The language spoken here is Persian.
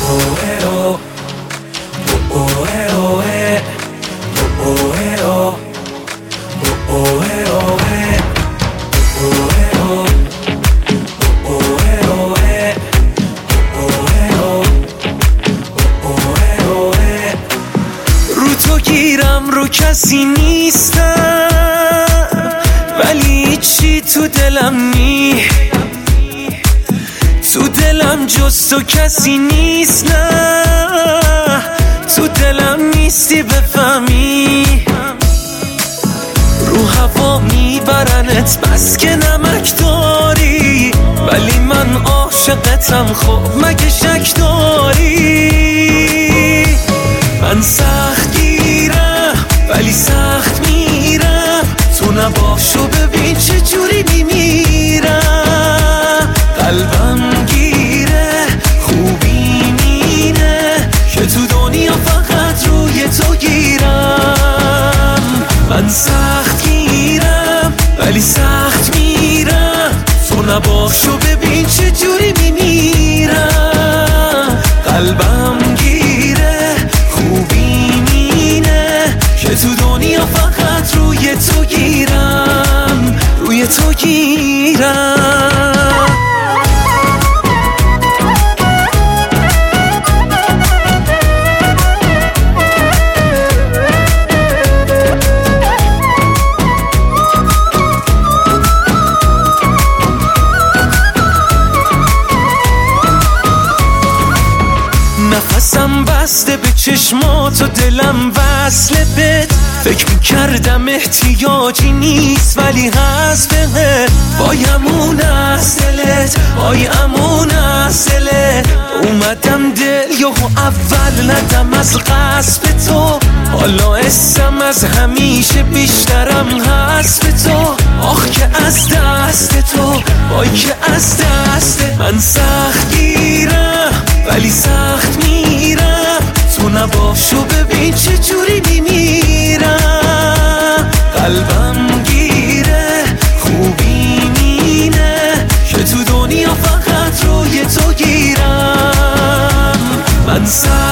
رو تو گیرم رو کسی نیستم، ولی چی تو دلم نی، تو دلم جز تو کسی نیست. نه تو دلم نیستی بفهمی، رو هوا میبرنت بس که نمک داری، ولی من عاشقتم خب مگه شک داری؟ من سخت گیرم ولی سخت میرم، تو نباشو ببین چه جوری میمیرم. قلبم گیره خوبی مینه که تو دنیا فقط روی تو گیرم. من سخت گیرم ولی سخت میرم، تو نباشو ببین چه جوری میمیرم. قلبم گیره خوبی مینه که تو دنیا فقط روی تو گیرم، روی تو گیرم. نفسم بسته به چشمات و دلم وصله بهت، فکر میکردم احتیاجی نیست ولی هست بهت. وای امون از دلت، وای امون از دلت، اومدم دل یهو اول ندم از قصد تو، حالا اسم از همیشه بیشترم هست به تو. آخ که از دست تو، وای که از دست من سخت گیرم ولی سخت میرم، تو نباشو ببین چه جوری میمیرم. قلبم گیره خوبی مینه که تو دنیا فقط روی تو گیرم. من